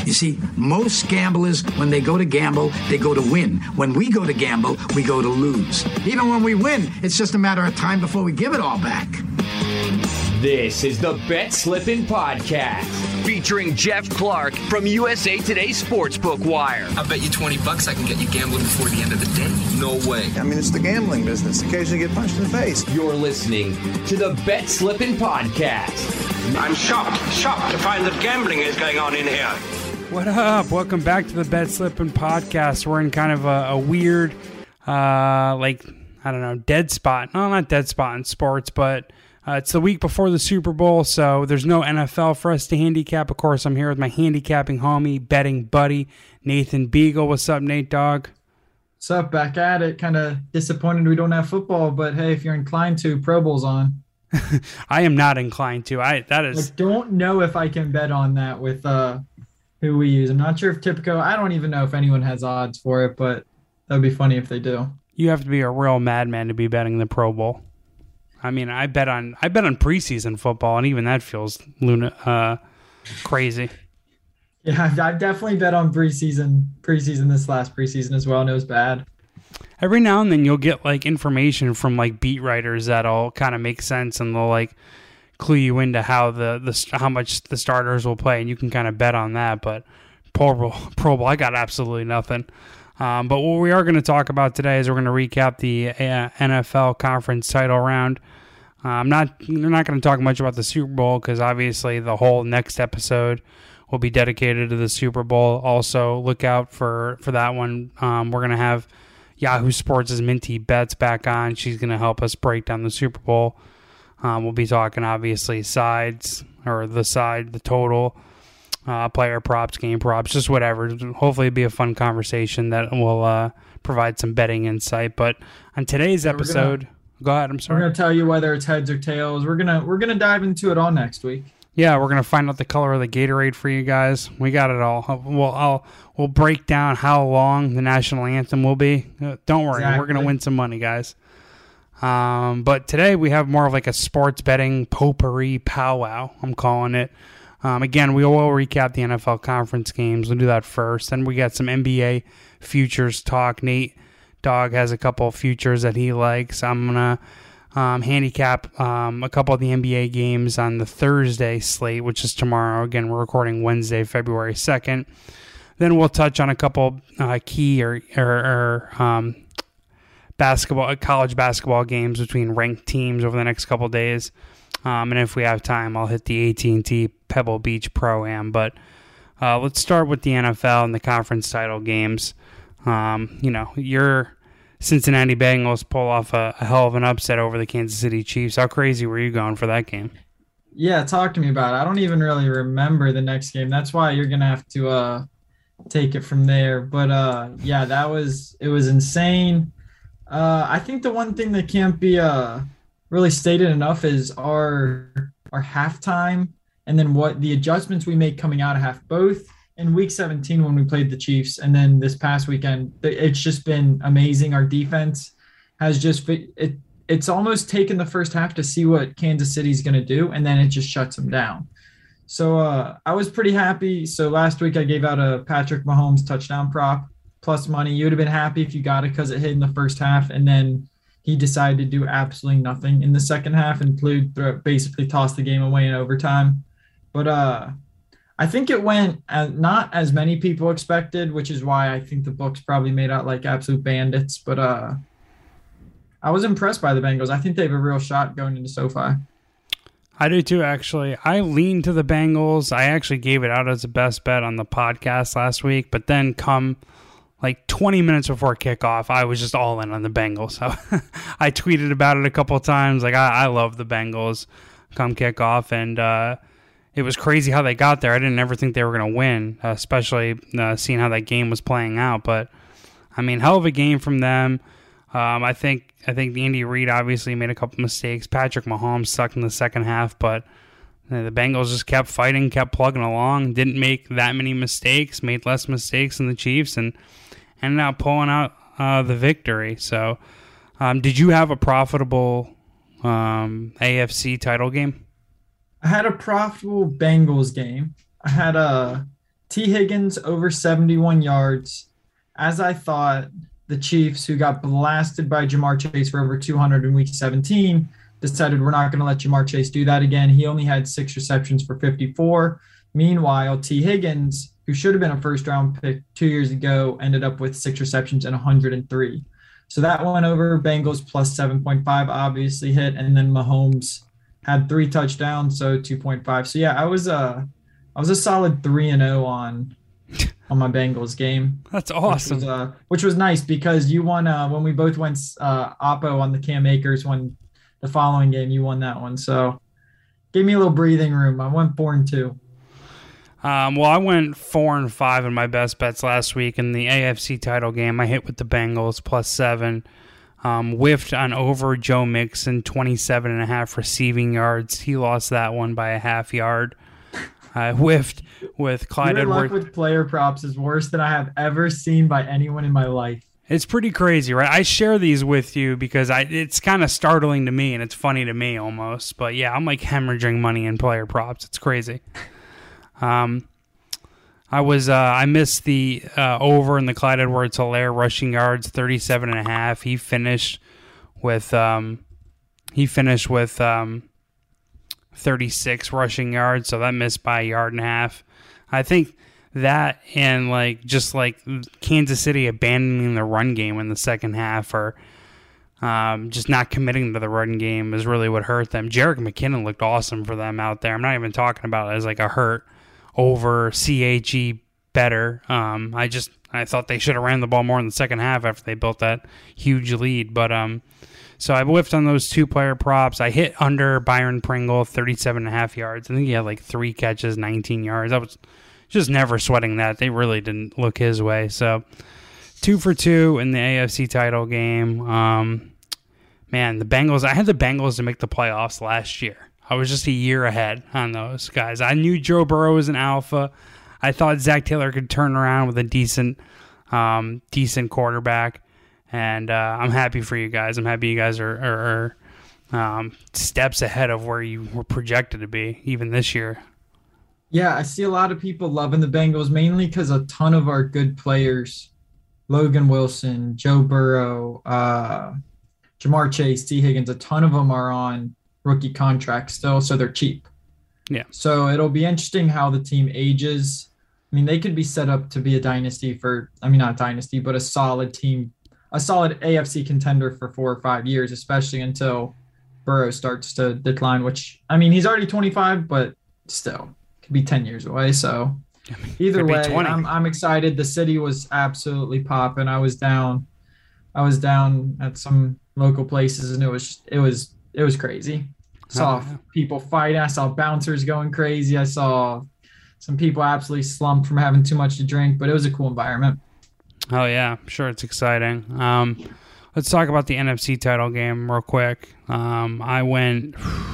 You see, most gamblers, when they go to gamble, they go to win. When we go to gamble, we go to lose. Even when we win, it's just a matter of time before we give it all back. This is the Bet Slippin' Podcast, featuring Jeff Clark from USA Today Sportsbook Wire. I bet you $20 I can get you gambling before the end of the day. No way. I mean, it's the gambling business. Occasionally get punched in the face. You're listening to the Bet Slippin' Podcast. I'm shocked to find that gambling is going on in here. What up? Welcome back to the Bet Slippin' Podcast. We're in kind of a weird, dead spot. No, not dead spot in sports, but it's the week before the Super Bowl, so there's no NFL for us to handicap. Of course, I'm here with my handicapping homie, betting buddy, Nathan Beagle. What's up, Nate Dogg? What's up? Back at it. Kind of disappointed we don't have football, but hey, if you're inclined to, Pro Bowl's on. I am not inclined to. I don't know if I can bet on that with who we use. I'm not sure if Tipico. I don't even know if anyone has odds for it, but that'd be funny if they do. You have to be a real madman to be betting the Pro Bowl. I mean, I bet on preseason football, and even that feels crazy. Yeah, I've definitely bet on preseason this last preseason as well, and it was bad. Every now and then you'll get like information from like beat writers that'll kind of make sense, and they'll like clue you into how how much the starters will play, and you can kind of bet on that. But Pro Bowl, I got absolutely nothing. But what we are going to talk about today is we're going to recap the NFL conference title round. We're not going to talk much about the Super Bowl because obviously the whole next episode will be dedicated to the Super Bowl. Also, look out for that one. We're going to have Yahoo Sports' Minty Betts back on. She's going to help us break down the Super Bowl. We'll be talking obviously sides, or the total. Player props, game props, just whatever. Hopefully it'll be a fun conversation that will provide some betting insight. But on today's episode, go ahead, I'm sorry. We're going to tell you whether it's heads or tails. We're gonna dive into it all next week. Yeah, we're going to find out the color of the Gatorade for you guys. We got it all. We'll break down how long the national anthem will be. Don't worry, We're going to win some money, guys. But today we have more of like a sports betting potpourri powwow, I'm calling it. Again, we will recap the NFL conference games. We'll do that first. Then we got some NBA futures talk. Nate Dogg has a couple of futures that he likes. I'm going to handicap a couple of the NBA games on the Thursday slate, which is tomorrow. Again, we're recording Wednesday, February 2nd. Then we'll touch on a couple key college basketball games between ranked teams over the next couple of days. And if we have time, I'll hit the AT&T Pebble Beach Pro-Am. But let's start with the NFL and the conference title games. Your Cincinnati Bengals pull off a hell of an upset over the Kansas City Chiefs. How crazy were you going for that game? Yeah, talk to me about it. I don't even really remember the next game. That's why you're going to have to take it from there. But, it was insane. I think the one thing that can't be really stated enough is our halftime, and then what the adjustments we make coming out of half, both in week 17 when we played the Chiefs, and then this past weekend. It's just been amazing. Our defense has it's almost taken the first half to see what Kansas City's going to do, and then it just shuts them down. So I was pretty happy. So last week I gave out a Patrick Mahomes touchdown prop plus money. You would have been happy if you got it because it hit in the first half, and then he decided to do absolutely nothing in the second half and basically tossed the game away in overtime. But I think it went not as many people expected, which is why I think the books probably made out like absolute bandits. But I was impressed by the Bengals. I think they have a real shot going into SoFi. I do too, actually. I leaned to the Bengals. I actually gave it out as a best bet on the podcast last week, but then come like 20 minutes before kickoff, I was just all in on the Bengals. So I tweeted about it a couple of times. Like, I love the Bengals come kickoff, and it was crazy how they got there. I didn't ever think they were going to win, especially seeing how that game was playing out. But, I mean, hell of a game from them. I think Andy Reid obviously made a couple mistakes. Patrick Mahomes sucked in the second half, but the Bengals just kept fighting, kept plugging along, didn't make that many mistakes, made less mistakes than the Chiefs, and ended up pulling out the victory. So, did you have a profitable AFC title game? I had a profitable Bengals game. I had T. Higgins over 71 yards. As I thought, the Chiefs, who got blasted by Jamar Chase for over 200 in week 17, decided we're not going to let Jamar Chase do that again. He only had 6 receptions for 54. Meanwhile, T. Higgins, who should have been a first-round pick 2 years ago, ended up with 6 receptions and 103. So that went over. Bengals plus 7.5 obviously hit, and then Mahomes had 3 touchdowns, so 2.5. So yeah, I was a solid 3-0 on my Bengals game. That's awesome. Which was nice because you won when we both went Oppo on the Cam Akers one. The following game, you won that one. So gave me a little breathing room. I went 4-2. Well, I went 4-5 in my best bets last week in the AFC title game. I hit with the Bengals plus 7. Whiffed on over Joe Mixon, 27.5 receiving yards. He lost that one by a half yard. I whiffed with Clyde Your Edwards. luck with player props is worse than I have ever seen by anyone in my life. It's pretty crazy, right? I share these with you because it's kind of startling to me and it's funny to me almost. But yeah, I'm like hemorrhaging money in player props. It's crazy. I missed the over in the Clyde Edwards-Helaire rushing yards, 37.5. He finished with 36 rushing yards, so that missed by 1.5 yards. I think that and just Kansas City abandoning the run game in the second half or just not committing to the run game is really what hurt them. Jerick McKinnon looked awesome for them out there. I'm not even talking about it as like a hurt over CHE better. I thought they should have ran the ball more in the second half after they built that huge lead. But so I whiffed on those 2 player props. I hit under Byron Pringle, 37.5 yards. I think he had 3 catches, 19 yards. I was just never sweating that. They really didn't look his way. So 2 for 2 in the AFC title game. Man, the Bengals, I had the Bengals to make the playoffs last year. I was just a year ahead on those guys. I knew Joe Burrow was an alpha. I thought Zach Taylor could turn around with a decent quarterback. And I'm happy for you guys. I'm happy you guys are steps ahead of where you were projected to be, even this year. Yeah, I see a lot of people loving the Bengals, mainly because a ton of our good players, Logan Wilson, Joe Burrow, Jamar Chase, T. Higgins, a ton of them are on rookie contracts still, so they're cheap. Yeah. So it'll be interesting how the team ages. I mean, they could be set up to be a dynasty not dynasty, but a solid team, a solid AFC contender for 4 or 5 years, especially until Burrow starts to decline, which, I mean, he's already 25, but still could be 10 years away. So either way, I'm excited. The city was absolutely popping. I was down at some local places and it was crazy. Saw people fight. I saw bouncers going crazy. I saw some people absolutely slumped from having too much to drink, but it was a cool environment. Oh, yeah. I'm sure it's exciting. Let's talk about the NFC title game real quick. I went,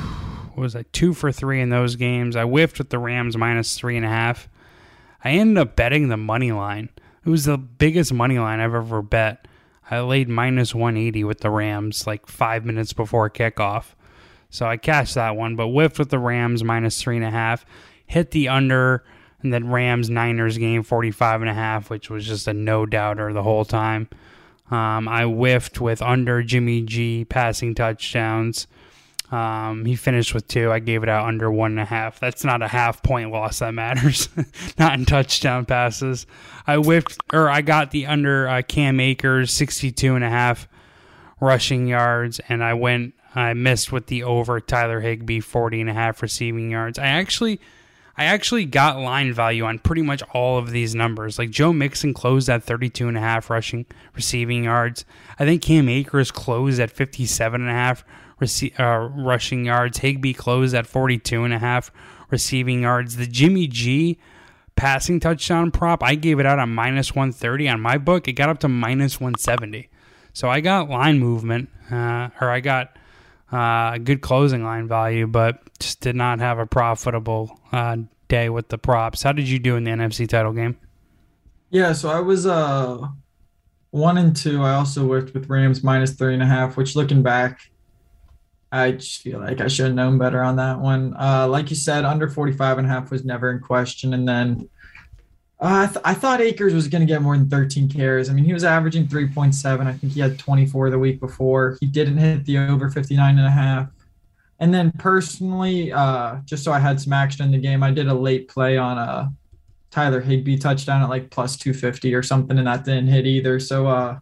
2 for 3 in those games. I whiffed with the Rams minus 3.5. I ended up betting the money line. It was the biggest money line I've ever bet. I laid minus 180 with the Rams 5 minutes before kickoff. So I cashed that one, but whiffed with the Rams minus 3.5. Hit the under, and then Rams-Niners game 45.5, which was just a no-doubter the whole time. I whiffed with under Jimmy G passing touchdowns. He finished with 2. I gave it out under 1.5. That's not a half-point loss that matters. Not in touchdown passes. I got the under Cam Akers 62.5 rushing yards, and I missed with the over Tyler Higbee 40.5 receiving yards. I actually got line value on pretty much all of these numbers. Joe Mixon closed at 32.5 receiving yards. I think Cam Akers closed at 57.5 rushing yards. Higbee closed at 42.5 receiving yards. The Jimmy G passing touchdown prop, I gave it out on minus 130 on my book. It got up to minus 170. So I got line movement, I got a good closing line value, but just did not have a profitable day with the props. How did you do in the NFC title game? Yeah, so I was 1-2. I also worked with Rams minus 3.5, which looking back, I just feel like I should have known better on that one. Like you said, under 45.5 was never in question. And then I thought Akers was going to get more than 13 carries. I mean, he was averaging 3.7. I think he had 24 the week before. He didn't hit the over 59.5. And then personally, just so I had some action in the game, I did a late play on a Tyler Higbee touchdown at like plus 250 or something, and that didn't hit either. So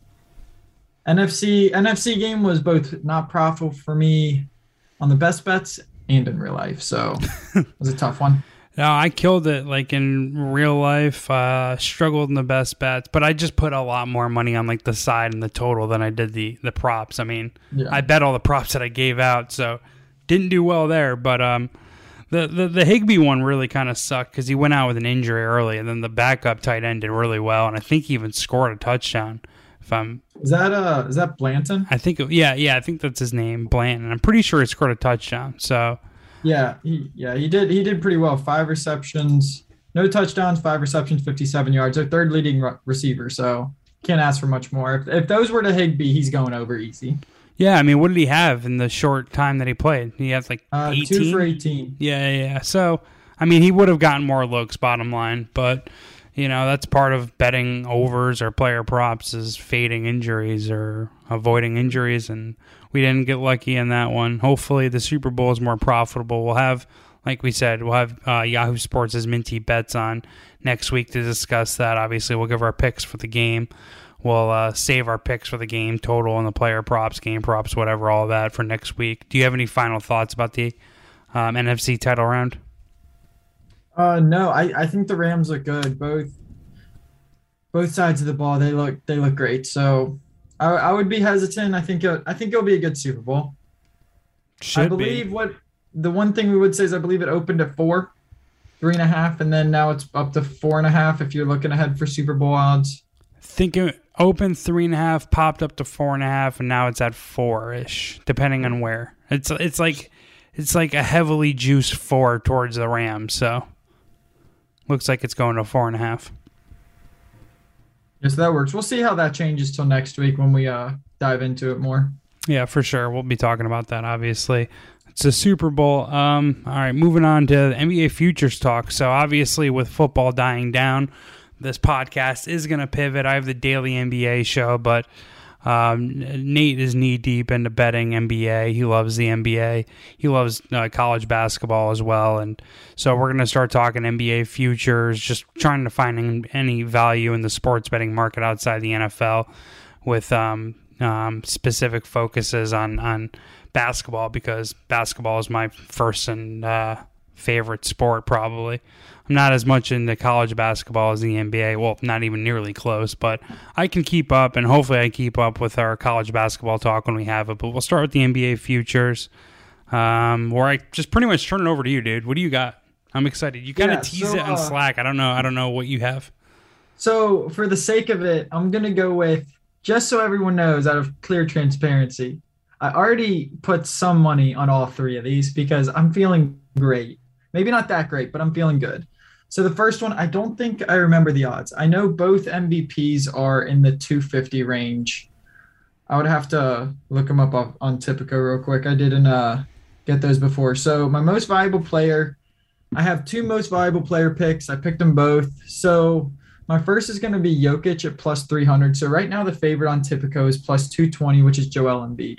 NFC game was both not profitable for me on the best bets and in real life. So it was a tough one. No, I killed it like in real life, struggled in the best bets, but I just put a lot more money on like the side and the total than I did the props. I mean, I bet all the props that I gave out, so didn't do well there. But the Higbee one really kind of sucked because he went out with an injury early, and then the backup tight end did really well, and I think he even scored a touchdown. Is that Blanton? I think I think that's his name, Blanton. I'm pretty sure he scored a touchdown. So. Yeah, he did pretty well. 5 receptions, no touchdowns, 5 receptions, 57 yards. Their third leading receiver, so can't ask for much more. If those were to Higbee, he's going over easy. Yeah, I mean, what did he have in the short time that he played? He had like 18? 2 for 18. Yeah. So, I mean, he would have gotten more looks, bottom line, but that's part of betting overs or player props is fading injuries or avoiding injuries, and we didn't get lucky in that one. Hopefully the Super Bowl is more profitable. We'll have, like we said, Yahoo Sports' Minty Bets on next week to discuss that. Obviously, we'll give our picks for the game. We'll save our picks for the game total and the player props, game props, whatever, all that for next week. Do you have any final thoughts about the NFC title round? No, I think the Rams look good. Both sides of the ball, they look great. So I would be hesitant. I think it'll be a good Super Bowl. I believe the one thing we would say is I believe it opened at 4, 3.5, and then now it's up to 4.5 if you're looking ahead for Super Bowl odds. I think it opened 3.5, popped up to 4.5, and now it's at 4-ish, depending on where. It's like a heavily juiced 4 towards the Rams, so looks like it's going to 4.5. Yes, that works. We'll see how that changes till next week when we dive into it more. Yeah, for sure. We'll be talking about that, obviously. It's a Super Bowl. All right, moving on to the NBA futures talk. So, obviously, with football dying down, this podcast is going to pivot. I have the daily NBA show, but Nate is knee-deep into betting NBA. He loves the NBA. He loves college basketball as well. And so we're going to start talking NBA futures, just trying to find any value in the sports betting market outside the NFL with specific focuses on basketball, because basketball is my first and favorite sport probably. I'm not as much into college basketball as the NBA. Well, not even nearly close, but I can keep up, and hopefully I keep up with our college basketball talk when we have it. But we'll start with the NBA futures, where I just pretty much turn it over to you, dude. What do you got? I'm excited. You kind of tease it on Slack. I don't know what you have. So for the sake of it, I'm going to go with, just so everyone knows, out of clear transparency, I already put some money on all 3 of these because I'm feeling great. Maybe not that great, but I'm feeling good. So the first one, I don't think I remember the odds. I know both MVPs are in the 250 range. I would have to look them up on Tipico real quick. I didn't get those before. So my most valuable player, I have 2 most valuable player picks. I picked them both. So my first is going to be Jokic at plus 300. So right now the favorite on Tipico is plus 220, which is Joel Embiid.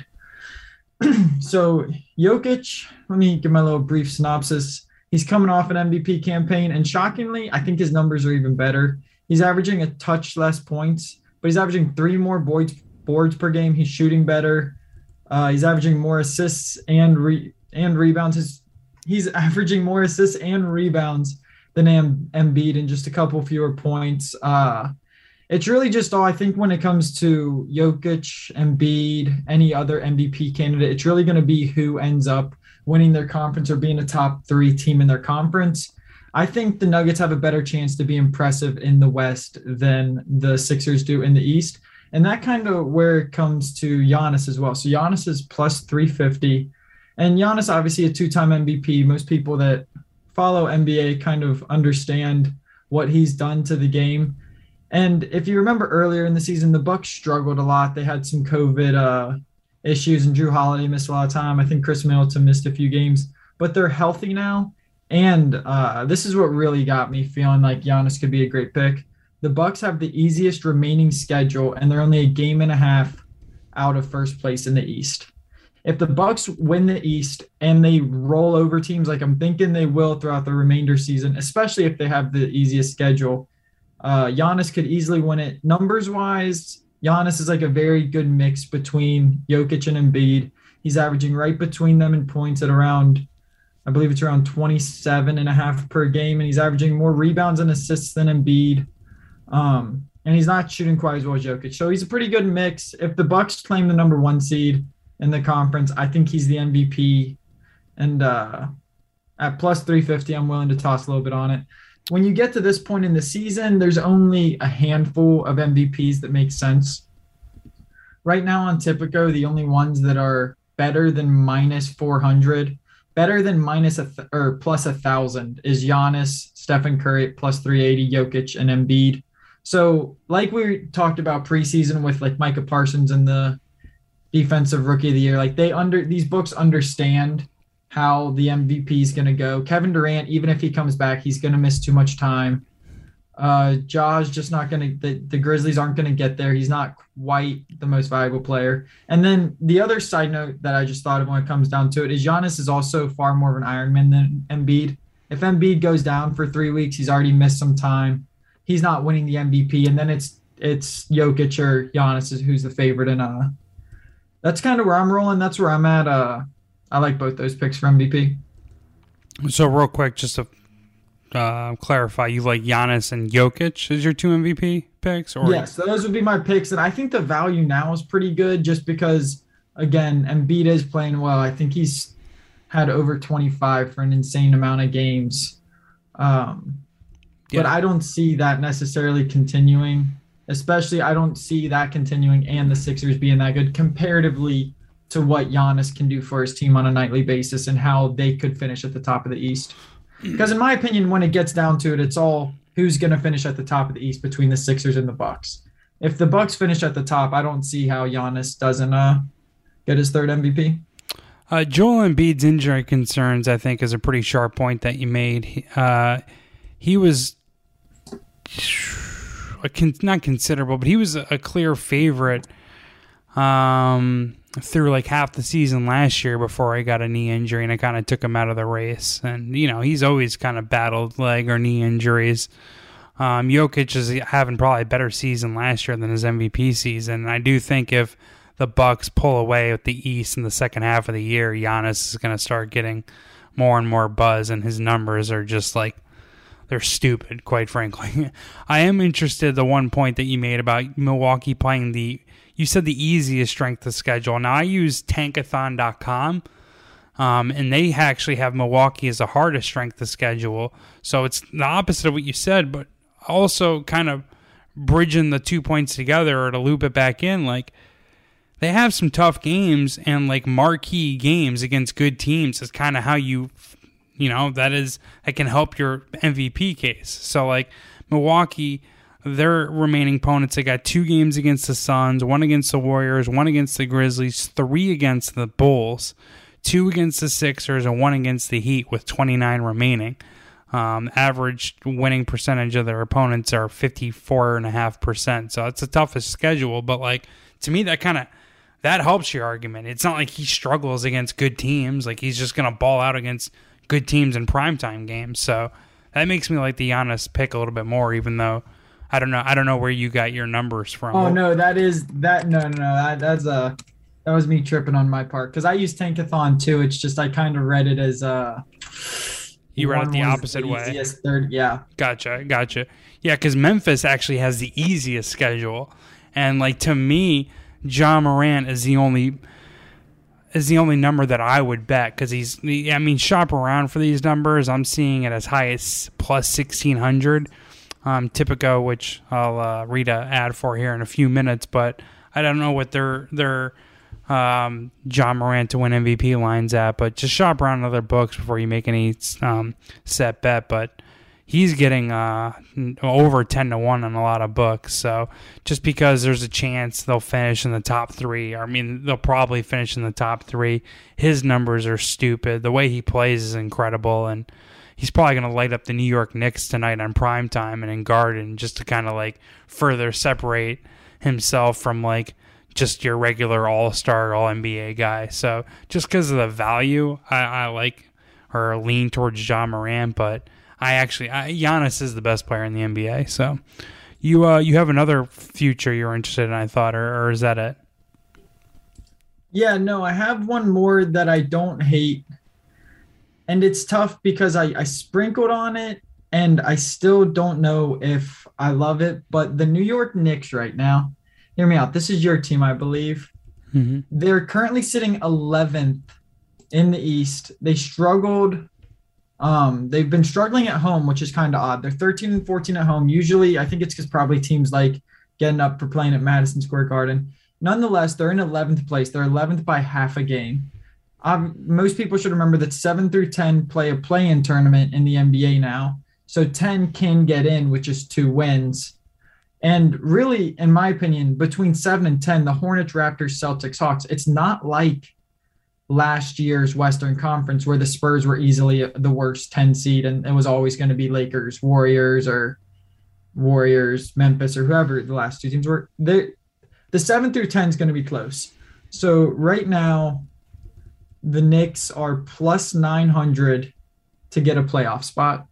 So Jokic, let me give my little brief synopsis. He's coming off an MVP campaign, and shockingly, I think his numbers are even better. He's averaging a touch less points, but he's averaging 3 more boards per game. He's shooting better. He's averaging more assists and rebounds. He's averaging more assists and rebounds than Embiid in just a couple fewer points. It's really just all, I think, when it comes to Jokic, Embiid, any other MVP candidate, it's really going to be who ends up winning their conference or being a top 3 team in their conference. I think the Nuggets have a better chance to be impressive in the West than the Sixers do in the East. And that kind of where it comes to Giannis as well. So Giannis is plus 350. And Giannis, obviously a 2-time MVP. Most people that follow NBA kind of understand what he's done to the game. And if you remember earlier in the season, the Bucks struggled a lot. They had some COVID issues, and Drew Holiday missed a lot of time. I think Chris Middleton missed a few games, but they're healthy now. And this is what really got me feeling like Giannis could be a great pick. The Bucks have the easiest remaining schedule, and they're only a game and a half out of first place in the East. If the Bucks win the East and they roll over teams like I'm thinking they will throughout the remainder season, especially if they have the easiest schedule, Giannis could easily win it. Numbers-wise, Giannis is like a very good mix between Jokic and Embiid. He's averaging right between them in points at around, I believe it's around 27.5 per game, and he's averaging more rebounds and assists than Embiid. And he's not shooting quite as well as Jokic. So he's a pretty good mix. If the Bucks claim the number 1 seed in the conference, I think he's the MVP. And at plus 350, I'm willing to toss a little bit on it. When you get to this point in the season, there's only a handful of MVPs that make sense. Right now on Tipico, the only ones that are better than minus 400, better than plus 1,000 is Giannis, Stephen Curry at plus 380, Jokic, and Embiid. So like we talked about preseason with like Micah Parsons and the defensive rookie of the year, like these books understand how the MVP is going to go. Kevin Durant, even if he comes back, he's going to miss too much time. Ja's just not going to, the Grizzlies aren't going to get there. He's not quite the most valuable player. And then the other side note that I just thought of when it comes down to it is Giannis is also far more of an Ironman than Embiid. If Embiid goes down for 3 weeks, he's already missed some time. He's not winning the MVP. And then it's Jokic or Giannis who's the favorite. And that's kind of where I'm rolling. That's where I'm at. I like both those picks for MVP. So real quick, just to clarify, you like Giannis and Jokic as your 2 MVP picks? Or yes, those would be my picks. And I think the value now is pretty good just because, again, Embiid is playing well. I think he's had over 25 for an insane amount of games. But I don't see that necessarily continuing, especially I don't see that continuing and the Sixers being that good comparatively to what Giannis can do for his team on a nightly basis and how they could finish at the top of the East. Because in my opinion, when it gets down to it, it's all who's going to finish at the top of the East between the Sixers and the Bucks. If the Bucks finish at the top, I don't see how Giannis doesn't get his 3rd MVP. Joel Embiid's injury concerns, I think, is a pretty sharp point that you made. He was not considerable, but he was a clear favorite through like half the season last year before he got a knee injury, and it kind of took him out of the race. And, you know, he's always kind of battled leg or knee injuries. Jokic is having probably a better season last year than his MVP season. And I do think if the Bucks pull away with the East in the second half of the year, Giannis is going to start getting more and more buzz, and his numbers are just like, they're stupid, quite frankly. I am interested, the one point that you made about Milwaukee playing you said the easiest strength of schedule. Now, I use Tankathon.com, and they actually have Milwaukee as the hardest strength of schedule. So it's the opposite of what you said, but also kind of bridging the 2 points together or to loop it back in. Like, they have some tough games, and like marquee games against good teams is kind of how that can help your MVP case. So like Milwaukee, their remaining opponents, they got 2 games against the Suns, 1 against the Warriors, 1 against the Grizzlies, 3 against the Bulls, 2 against the Sixers, and 1 against the Heat with 29 remaining. Average winning percentage of their opponents are 54.5%. So it's the toughest schedule, but like to me that helps your argument. It's not like he struggles against good teams. Like he's just going to ball out against good teams in primetime games. So that makes me like the Giannis pick a little bit more, even though I don't know where you got your numbers from. Oh no, that was me tripping on my part because I use Tankathon too. It's just I kind of read it as you read it the opposite way. Third, yeah. Gotcha. Yeah, because Memphis actually has the easiest schedule, and like to me, Ja Morant is the only number that I would bet because shop around for these numbers. I'm seeing it as high as plus 1,600. Tipico, which I'll read an ad for here in a few minutes, but I don't know what their Ja Morant to win MVP lines at, but just shop around other books before you make any set bet. But he's getting over 10-1 on a lot of books. So just because there's a chance they'll finish in the top 3, they'll probably finish in the top 3. His numbers are stupid. The way he plays is incredible, and he's probably going to light up the New York Knicks tonight on primetime and in Garden just to kind of like further separate himself from like just your regular all-star, all-NBA guy. So just because of the value, I like or lean towards Ja Morant, but Giannis is the best player in the NBA. So you have another future you're interested in, I thought, or is that it? Yeah, no, I have one more that I don't hate. And it's tough because I sprinkled on it and I still don't know if I love it. But the New York Knicks right now, hear me out. This is your team, I believe. Mm-hmm. They're currently sitting 11th in the East. They struggled. They've been struggling at home, which is kind of odd. They're 13-14 at home. Usually, I think it's because probably teams like getting up for playing at Madison Square Garden. Nonetheless, they're in 11th place. They're 11th by half a game. Most people should remember that 7 through 10 play a play-in tournament in the NBA now. So 10 can get in, which is 2 wins. And really, in my opinion, between 7 and 10, the Hornets, Raptors, Celtics, Hawks, it's not like last year's Western Conference where the Spurs were easily the worst 10 seed and it was always going to be Lakers, Warriors, Memphis, or whoever the last 2 teams were. The 7 through 10 is going to be close. So right now, the Knicks are plus 900 to get a playoff spot.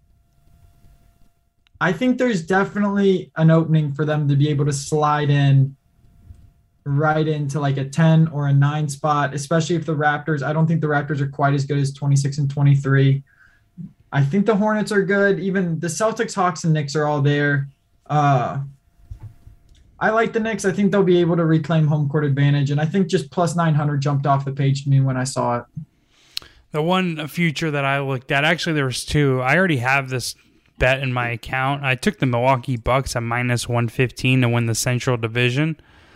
I think there's definitely an opening for them to be able to slide in right into like a 10 or a 9 spot, especially if the Raptors, I don't think the Raptors are quite as good as 26 and 23. I think the Hornets are good. Even the Celtics, Hawks, and Knicks are all there. I like the Knicks. I think they'll be able to reclaim home court advantage. And I think just plus 900 jumped off the page to me when I saw it. The one future that I looked at, actually there was 2. I already have this bet in my account. I took the Milwaukee Bucks at minus 115 to win the Central Division.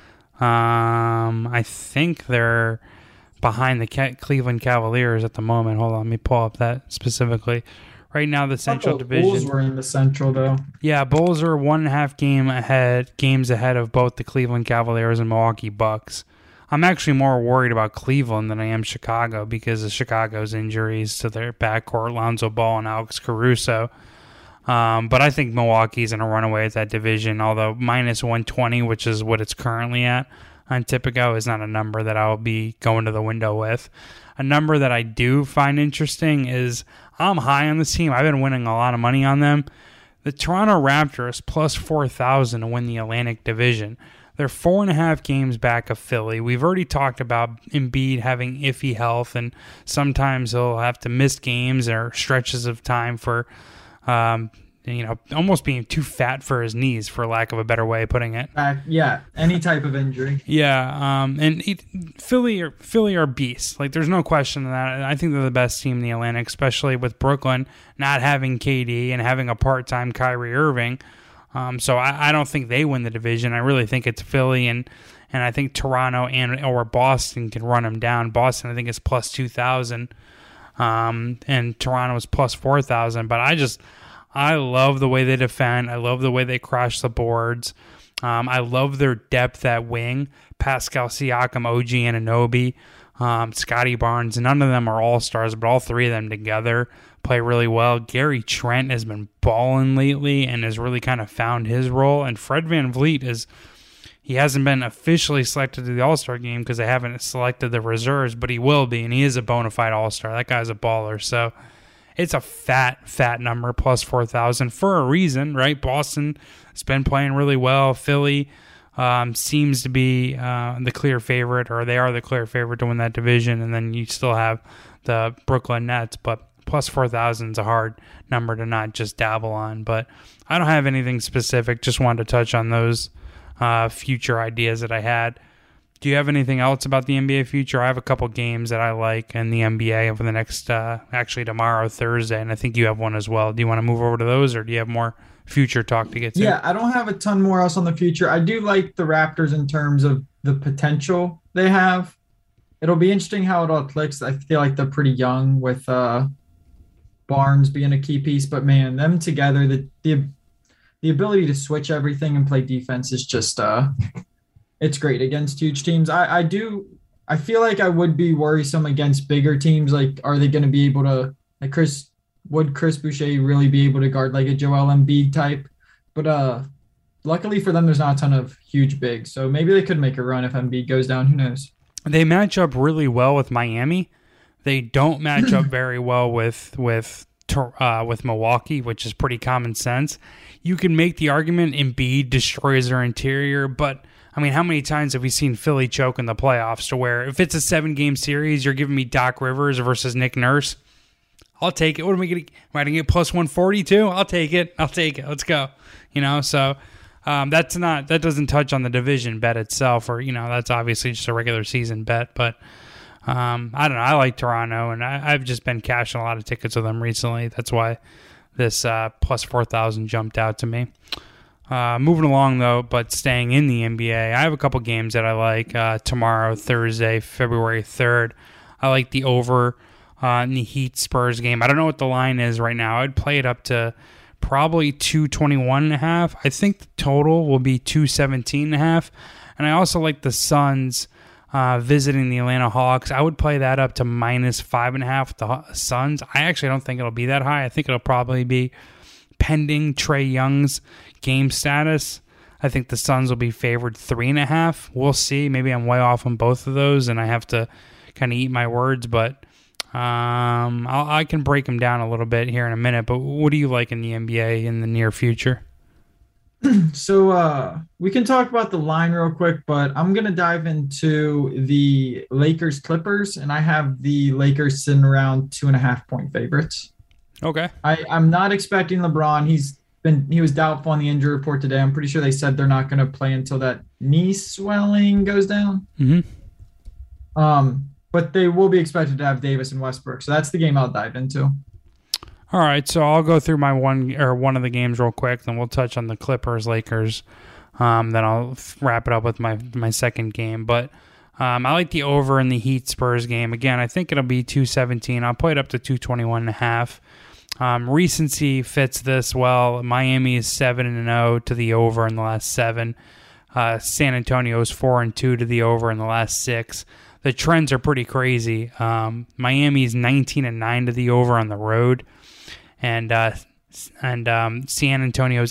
I think they're behind the Cleveland Cavaliers at the moment. Hold on, let me pull up that specifically. Right now, the Central Division. Bulls were in the Central, though. Yeah, Bulls are 1.5 games ahead of both the Cleveland Cavaliers and Milwaukee Bucks. I'm actually more worried about Cleveland than I am Chicago because of Chicago's injuries to their backcourt, Lonzo Ball and Alex Caruso. But I think Milwaukee's going to run away with that division, although minus 120, which is what it's currently at on Tipico, is not a number that I'll be going to the window with. A number that I do find interesting is I'm high on this team. I've been winning a lot of money on them. The Toronto Raptors plus 4,000 to win the Atlantic Division. They're 4.5 games back of Philly. We've already talked about Embiid having iffy health, and sometimes he'll have to miss games or stretches of time for almost being too fat for his knees, for lack of a better way of putting it. Yeah, any type of injury. Yeah, Philly are beasts. Like, there's no question of that. I think they're the best team in the Atlantic, especially with Brooklyn not having KD and having a part-time Kyrie Irving. So I don't think they win the division. I really think it's Philly, and I think Toronto or Boston can run them down. Boston, I think, is plus 2,000, and Toronto is plus 4,000. But I love the way they defend. I love the way they crash the boards. I love their depth at wing. Pascal Siakam, OG Anunoby, Scotty Barnes. None of them are all-stars, but all 3 of them together play really well. Gary Trent has been balling lately and has really kind of found his role. And Fred VanVleet he hasn't been officially selected to the All-Star game because they haven't selected the reserves, but he will be, and he is a bona fide All-Star. That guy's a baller. So it's a fat number, plus 4,000 for a reason, right? Boston has been playing really well. Philly seems to be the clear favorite, or they are the clear favorite to win that division. And then you still have the Brooklyn Nets, but plus 4,000 is a hard number to not just dabble on. But I don't have anything specific. Just wanted to touch on those future ideas that I had. Do you have anything else about the NBA future? I have a couple games that I like in the NBA over the next, actually tomorrow, Thursday, and I think you have one as well. Do you want to move over to those, or do you have more future talk to get to? Yeah, I don't have a ton more else on the future. I do like the Raptors in terms of the potential they have. It'll be interesting how it all clicks. I feel like they're pretty young with Barnes being a key piece, but man, them together, the ability to switch everything and play defense is just it's great against huge teams. I feel like I would be worrisome against bigger teams. Like, are they going to be able to, like Chris would Chris Boucher really be able to guard like a Joel Embiid type? But luckily for them, there's not a ton of huge bigs. So maybe they could make a run if Embiid goes down. Who knows? They match up really well with Miami. They don't match up very well with Milwaukee, which is pretty common sense. You can make the argument Embiid destroys their interior, but I mean, how many times have we seen Philly choke in the playoffs to where if it's a 7-game series, you're giving me Doc Rivers versus Nick Nurse? I'll take it. What am I going to get? Plus 142? I'll take it. Let's go. So that doesn't touch on the division bet itself, or that's obviously just a regular season bet, but. I don't know. I like Toronto, and I've just been cashing a lot of tickets with them recently. That's why this plus 4,000 jumped out to me. Moving along, though, but staying in the NBA, I have a couple games that I like tomorrow, Thursday, February 3rd. I like the over in the Heat-Spurs game. I don't know what the line is right now. I'd play it up to probably 221.5. I think the total will be 217.5. And I also like the Suns visiting the Atlanta Hawks. I would play that up to minus 5.5 with the Suns. I actually don't think it'll be that high. I think it'll probably be pending Trae Young's game status. I think the Suns will be favored 3.5. We'll see. Maybe I'm way off on both of those, and I have to kind of eat my words, but I can break them down a little bit here in a minute. But what do you like in the NBA in the near future? So we can talk about the line real quick, but I'm going to dive into the Lakers-Clippers, and I have the Lakers sitting around 2.5-point favorites. Okay. I'm not expecting LeBron. He was doubtful on the injury report today. I'm pretty sure they said they're not going to play until that knee swelling goes down. Mm-hmm. But they will be expected to have Davis and Westbrook, so that's the game I'll dive into. All right, so I'll go through my one of the games real quick, then we'll touch on the Clippers, Lakers. Then I'll wrap it up with my second game. But I like the over in the Heat Spurs game. Again, I think it'll be 217. I'll play it up to 221.5. Recency fits this well. Miami is 7-0 to the over in the last 7. San Antonio is 4-2 to the over in the last 6. The trends are pretty crazy. Miami is 19-9 to the over on the road. And San Antonio's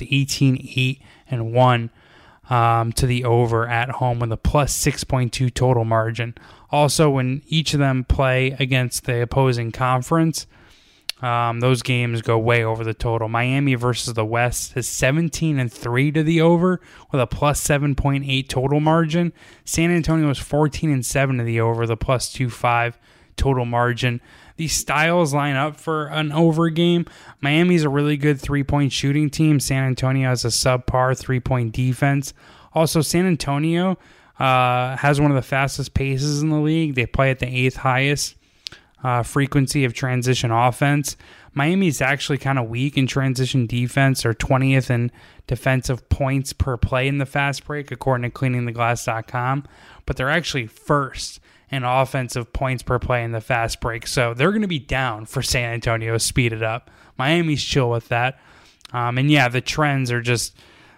18-8-1 to the over at home with a plus 6.2 total margin. Also, when each of them play against the opposing conference, those games go way over the total. Miami versus the West is 17-3 to the over with a plus 7.8 total margin. San Antonio is 14-7 to the over, the plus 2.5 total margin. These styles line up for an over game. Miami's a really good three-point shooting team. San Antonio has a subpar three-point defense. Also, San Antonio has one of the fastest paces in the league. They play at the 8th highest frequency of transition offense. Miami's actually kind of weak in transition defense. They're 20th in defensive points per play in the fast break, according to cleaningtheglass.com. But they're actually first in offensive points per play in the fast break. So they're going to be down for San Antonio to speed it up. Miami's chill with that. And yeah, the trends are just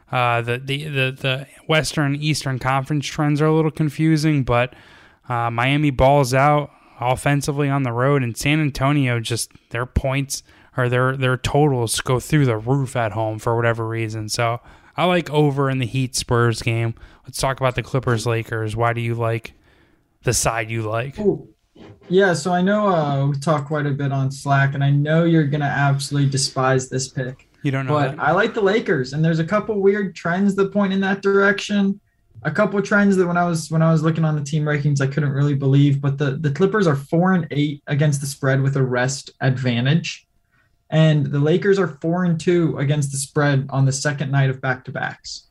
the Western Eastern Conference trends are a little confusing, but Miami balls out offensively on the road, and San Antonio just their points or their totals go through the roof at home for whatever reason. So I like over in the Heat Spurs game. Let's talk about the Clippers Lakers. Why do you like the side you like? Ooh. Yeah, so I know we talk quite a bit on Slack, and I know you're going to absolutely despise this pick. You don't know But that? I like the Lakers, and there's a couple weird trends that point in that direction. A couple trends that when I was looking on the team rankings, I couldn't really believe. But the Clippers are 4-8 against the spread with a rest advantage. And the Lakers are 4-2 against the spread on the second night of back-to-backs.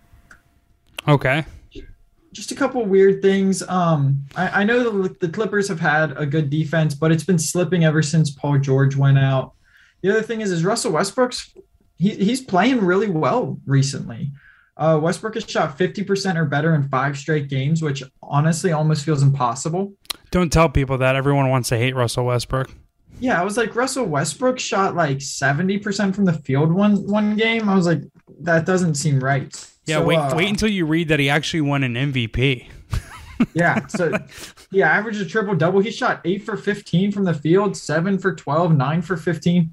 Okay. Just a couple weird things. I know the Clippers have had a good defense, but it's been slipping ever since Paul George went out. The other thing is Russell Westbrook's he's playing really well recently. Westbrook has shot 50% or better in 5 straight games, which honestly almost feels impossible. Don't tell people that. Everyone wants to hate Russell Westbrook. Yeah, I was like, Russell Westbrook shot like 70% from the field one game. I was like, that doesn't seem right. Yeah, so, wait until you read that he actually won an MVP. Yeah, so he averaged a triple-double. He shot 8 for 15 from the field, 7 for 12, 9 for 15.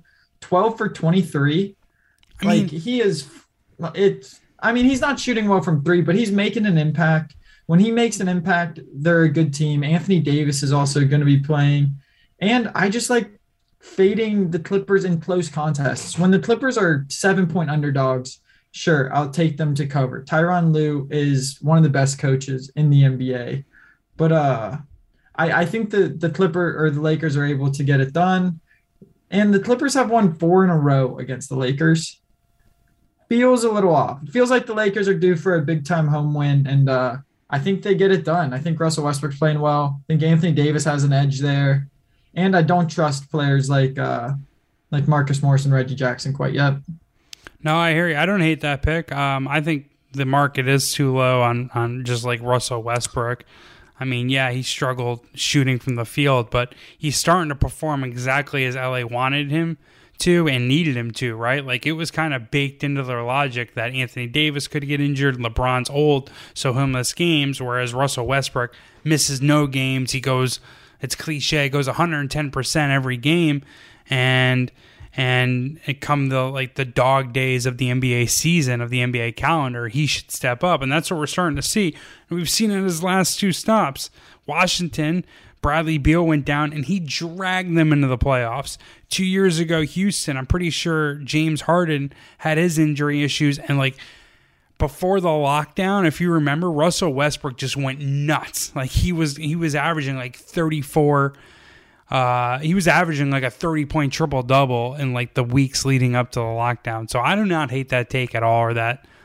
12 for 23. He is it's I mean, he's not shooting well from three, but he's making an impact. When he makes an impact, they're a good team. Anthony Davis is also going to be playing. And I just like fading the Clippers in close contests. When the Clippers are 7-point underdogs, sure, I'll take them to cover. Tyronn Lue is one of the best coaches in the NBA. But I think the Lakers are able to get it done. And the Clippers have won 4 in a row against the Lakers. Feels a little off. It feels like the Lakers are due for a big-time home win, and I think they get it done. I think Russell Westbrook's playing well. I think Anthony Davis has an edge there. And I don't trust players like Marcus Morris and Reggie Jackson quite yet. No, I hear you. I don't hate that pick. I think the market is too low on just like Russell Westbrook. I mean, yeah, he struggled shooting from the field, but he's starting to perform exactly as LA wanted him to and needed him to, right? Like, it was kind of baked into their logic that Anthony Davis could get injured, LeBron's old, so he'll miss games, whereas Russell Westbrook misses no games. He goes, it's cliche, goes 110% every game, and it come the dog days of the NBA season, of the NBA calendar, he should step up, and that's what we're starting to see. And we've seen it in his last 2 stops. Washington, Bradley Beal went down, and he dragged them into the playoffs. 2 years ago, Houston, I'm pretty sure James Harden had his injury issues, and before the lockdown, if you remember, Russell Westbrook just went nuts. Like, he was averaging 34. He was averaging a 30-point triple-double in the weeks leading up to the lockdown. So I do not hate that take at all, or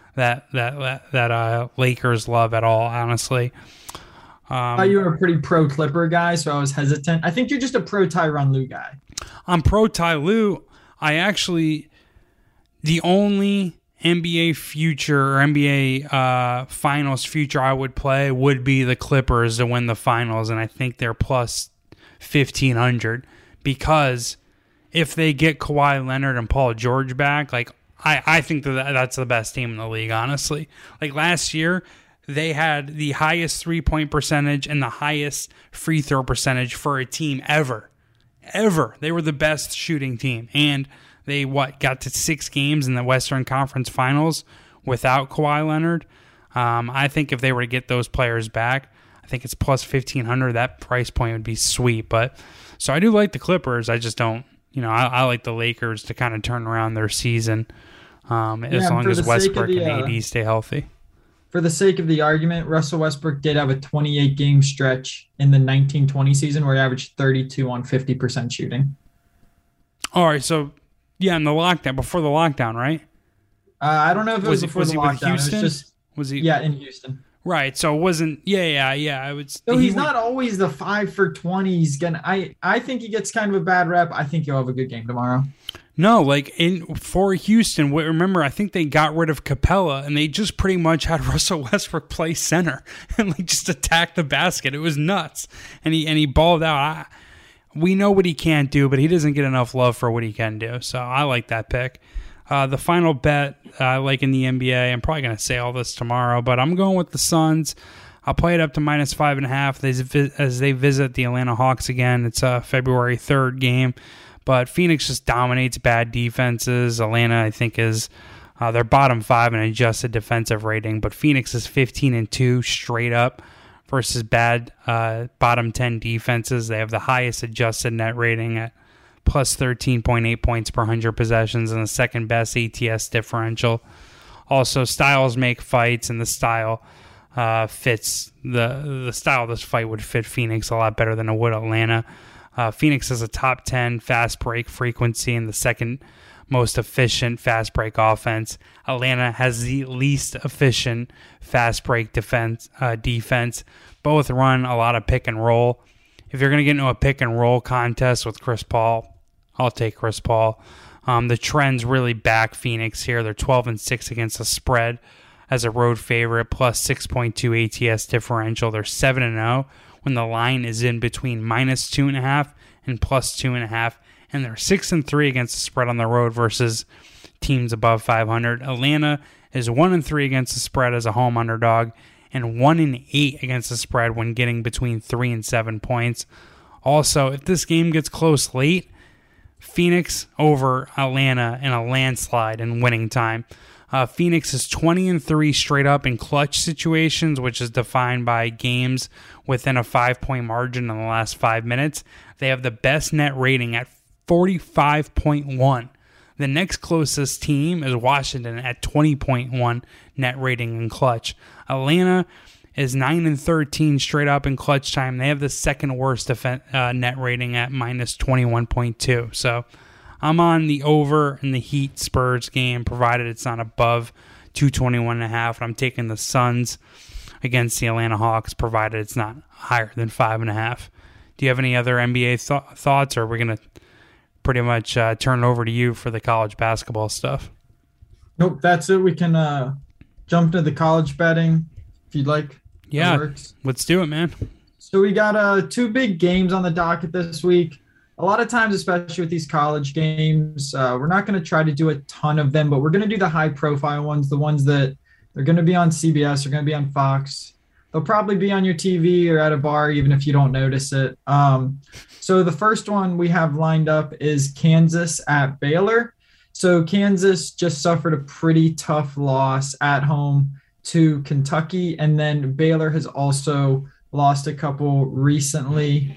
that Lakers love at all, honestly. I thought you were a pretty pro Clipper guy, so I was hesitant. I think you're just a pro Tyronn Lue guy. I'm pro Ty Lue. The only NBA future or NBA finals future I would play would be the Clippers to win the finals, and I think they're plus 1,500, because if they get Kawhi Leonard and Paul George back, I think that's the best team in the league, honestly. Last year, they had the highest 3-point percentage and the highest free throw percentage for a team ever. They were the best shooting team, and they got to 6 games in the Western Conference Finals without Kawhi Leonard. I think if they were to get those players back, I think it's plus 1,500. That price point would be sweet. But so I do like the Clippers. I just don't, I like the Lakers to kind of turn around their season as long as Westbrook and AD stay healthy. For the sake of the argument, Russell Westbrook did have a 28-game stretch in the 1920 season where he averaged 32 on 50% shooting. All right, so yeah, in the lockdown, before the lockdown, right? I don't know if it was before the lockdown. With Houston? It was just, was he? Yeah, in Houston. Right, so it wasn't. Yeah. I would. So he's not always the 5 for 20. He's gonna. I think he gets kind of a bad rep. I think he'll have a good game tomorrow. No, for Houston, remember, I think they got rid of Capella, and they just pretty much had Russell Westbrook play center and just attack the basket. It was nuts, and he balled out. We know what he can't do, but he doesn't get enough love for what he can do. So I like that pick. The final bet I like in the NBA, I'm probably going to say all this tomorrow, but I'm going with the Suns. I'll play it up to minus 5.5 as they visit the Atlanta Hawks again. It's a February 3rd game. But Phoenix just dominates bad defenses. Atlanta, I think, is their bottom 5 in adjusted defensive rating. But Phoenix is 15-2 straight up versus bad bottom 10 defenses. They have the highest adjusted net rating at plus 13.8 points per 100 possessions and the second best ATS differential. Also, styles make fights, and the style fits the style of this fight would fit Phoenix a lot better than it would Atlanta. Phoenix has a top 10 fast break frequency and the second most efficient fast break offense. Atlanta has the least efficient fast break defense. Both run a lot of pick and roll. If you're going to get into a pick and roll contest with Chris Paul, I'll take Chris Paul. The trends really back Phoenix here. They're 12-6 against the spread as a road favorite, plus 6.2 ATS differential. They're 7-0. When the line is in between minus 2.5 and plus 2.5, and they're 6-3 against the spread on the road versus teams above 500. Atlanta is 1-3 against the spread as a home underdog, and 1-8 against the spread when getting between 3 and 7 points. Also, if this game gets close late, Phoenix over Atlanta in a landslide in winning time. Phoenix is 20-3 straight up in clutch situations, which is defined by games within a 5-point margin in the last 5 minutes. They have the best net rating at 45.1. The next closest team is Washington at 20.1 net rating in clutch. Atlanta is 9-13 straight up in clutch time. They have the second worst net rating at minus 21.2. So I'm on the over in the Heat Spurs game, provided it's not above 221.5. And I'm taking the Suns against the Atlanta Hawks, provided it's not higher than 5.5. Do you have any other NBA thoughts, or are we going to pretty much turn it over to you for the college basketball stuff? Nope, that's it. We can jump to the college betting if you'd like. Yeah, let's do it, man. So we got 2 big games on the docket this week. A lot of times, especially with these college games, we're not going to try to do a ton of them, but we're going to do the high-profile ones, the ones that they're going to be on CBS, they're going to be on Fox. They'll probably be on your TV or at a bar, even if you don't notice it. So the first one we have lined up is Kansas at Baylor. So Kansas just suffered a pretty tough loss at home to Kentucky, and then Baylor has also lost a couple recently.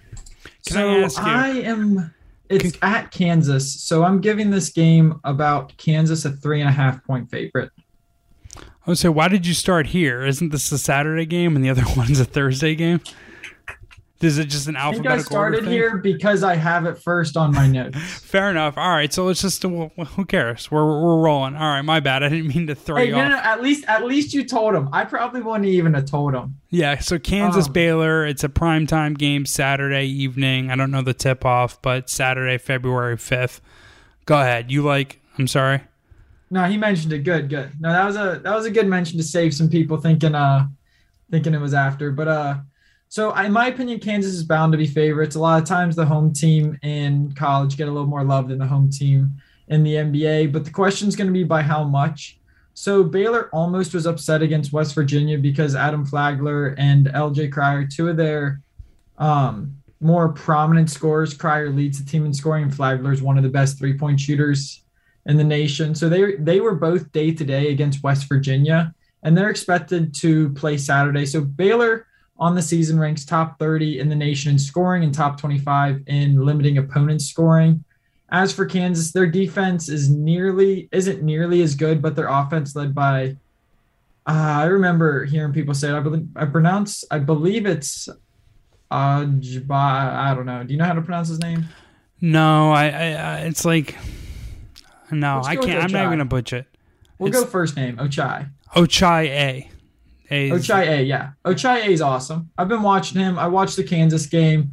It's at Kansas, so I'm giving this game about Kansas a 3.5-point favorite. I would say, why did you start here? Isn't this a Saturday game and the other one's a Thursday game? Is it just an alphabetical I think I started order thing? here because I have it first on my notes. Fair enough. All right, so let's just who cares? We're rolling. All right, my bad. I didn't mean to throw you off. No, at least you told him. I probably wouldn't even have told him. Yeah, so Kansas Baylor, it's a primetime game Saturday evening. I don't know the tip-off, but Saturday, February 5th. Go ahead. I'm sorry. No, he mentioned it. Good. No, that was a good mention to save some people thinking it was after. But so in my opinion, Kansas is bound to be favorites. A lot of times the home team in college get a little more love than the home team in the NBA. But the question is going to be by how much. So Baylor almost was upset against West Virginia because Adam Flagler and LJ Cryer, 2 of their more prominent scorers. Cryer leads the team in scoring, and Flagler is one of the best 3-point shooters in the nation. So they were both day-to-day against West Virginia, and they're expected to play Saturday. So Baylor on the season ranks top 30 in the nation in scoring and top 25 in limiting opponents' scoring. As for Kansas, their defense isn't nearly as good, but their offense led by I remember hearing people say it. I believe it's Ajba. I don't know. Do you know how to pronounce his name? No, it's like no, I can't. I'm not even gonna butcher it. We'll go first name, Ochai. Ochai A. Ochai A, yeah. Ochai A is awesome. I've been watching him. I watched the Kansas game.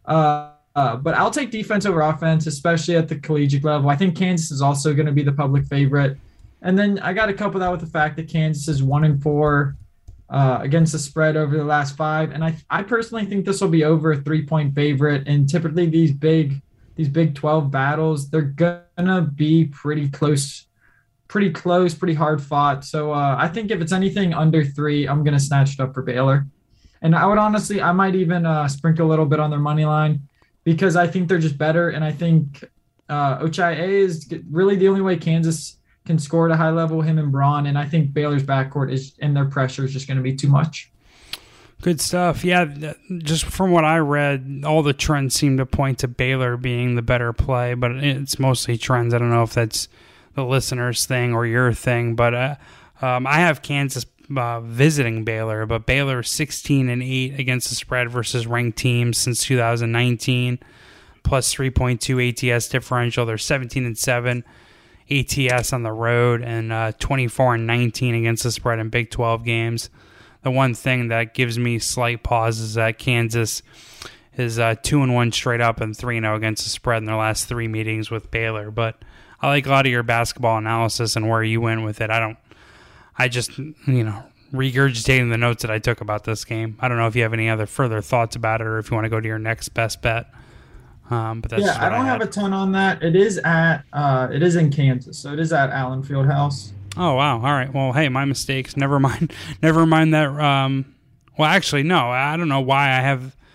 But I'll take defense over offense, especially at the collegiate level. I think Kansas is also going to be the public favorite. And then I got to couple that with the fact that Kansas is 1-4 against the spread over the last 5. And I personally think this will be over a 3-point favorite. And typically these Big 12 battles, they're going to be pretty close, pretty hard fought. So I think if it's anything under 3, I'm going to snatch it up for Baylor. And I might even sprinkle a little bit on their money line, because I think they're just better. And I think Ochai A is really the only way Kansas can score at a high level, him and Braun. And I think Baylor's backcourt and their pressure is just going to be too much. Good stuff. Yeah, just from what I read, all the trends seem to point to Baylor being the better play, but it's mostly trends. I don't know if that's the listeners' thing or your thing, but I have Kansas visiting Baylor, but Baylor 16-8 against the spread versus ranked teams since 2019, plus 3.2 ATS differential. They're 17-7 ATS on the road and 24-19 against the spread in Big 12 games. The one thing that gives me slight pause is that Kansas is 2-1 straight up and 3-0 against the spread in their last 3 meetings with Baylor. But I like a lot of your basketball analysis and where you went with it. I just, regurgitating the notes that I took about this game. I don't know if you have any other further thoughts about it or if you want to go to your next best bet. But that's I don't have a ton on that. It is in Kansas, so it is at Allen Fieldhouse. Oh, wow. All right. Well, hey, my mistakes. Never mind that. Well, actually, no. I don't know why I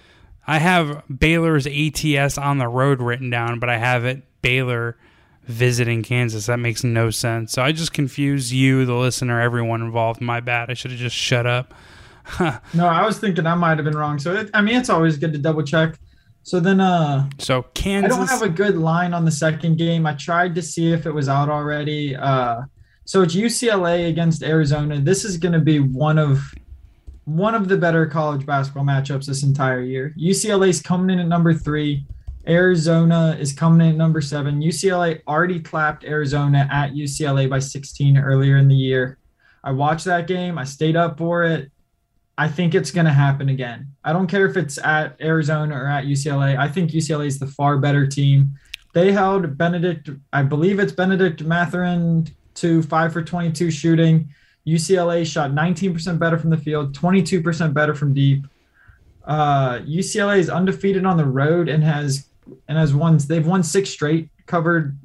I have Baylor's ATS on the road written down, but I have it Baylor visiting Kansas. That makes no sense. So I just confused you, the listener, everyone involved. My bad. I should have just shut up. No, I was thinking I might have been wrong. So, it's always good to double check. So then so Kansas. I don't have a good line on the second game. I tried to see if it was out already. So it's UCLA against Arizona. This is going to be one of the better college basketball matchups this entire year. UCLA's coming in at number 3. Arizona is coming in at number 7. UCLA already clapped Arizona at UCLA by 16 earlier in the year. I watched that game. I stayed up for it. I think it's going to happen again. I don't care if it's at Arizona or at UCLA. I think UCLA is the far better team. They held Benedict Mathurin to 5 for 22 shooting. UCLA shot 19% better from the field, 22% better from deep. UCLA is undefeated on the road and they've won 6 straight, covered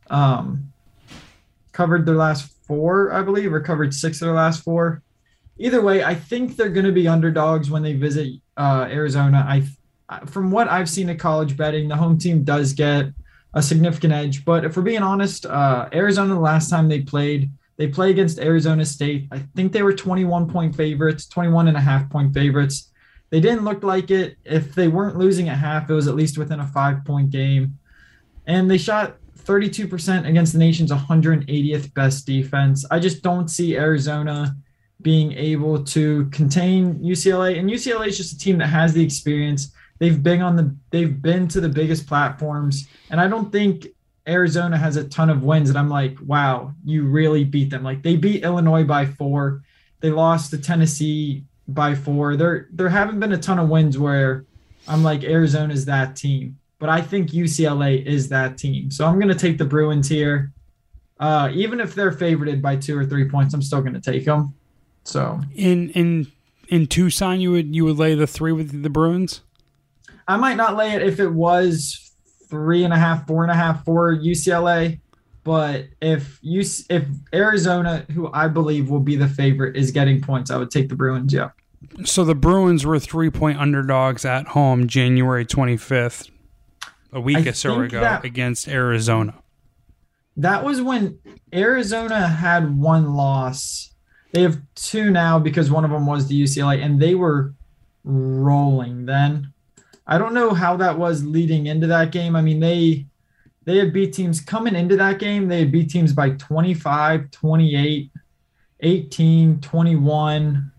their last 4, I believe, or covered 6 of their last 4. Either way, I think they're going to be underdogs when they visit Arizona. From what I've seen at college betting, the home team does get a significant edge. But if we're being honest, Arizona, the last time they played against Arizona State. I think they were 21-point favorites, 21.5-point favorites. They didn't look like it. If they weren't losing at half, it was at least within a 5-point game. And they shot 32% against the nation's 180th best defense. I just don't see Arizona being able to contain UCLA, and UCLA is just a team that has the experience. They've been to the biggest platforms, and I don't think Arizona has a ton of wins that I'm like, wow, you really beat them. Like, they beat Illinois by 4. They lost to Tennessee by 4. There haven't been a ton of wins where I'm like, Arizona's that team, but I think UCLA is that team. So I'm going to take the Bruins here. Even if they're favorited by 2 or 3 points, I'm still going to take them. So in Tucson, you would lay the 3 with the Bruins? I might not lay it if it was 3.5, 4.5 for UCLA, but if Arizona, who I believe will be the favorite, is getting points, I would take the Bruins. Yeah. So the Bruins were 3-point underdogs at home January 25th, a week or so ago, against Arizona. That was when Arizona had 1 loss. They have 2 now because one of them was the UCLA, and they were rolling then. I don't know how that was leading into that game. I mean, they had beat teams coming into that game. They had beat teams by 25, 28, 18, 21,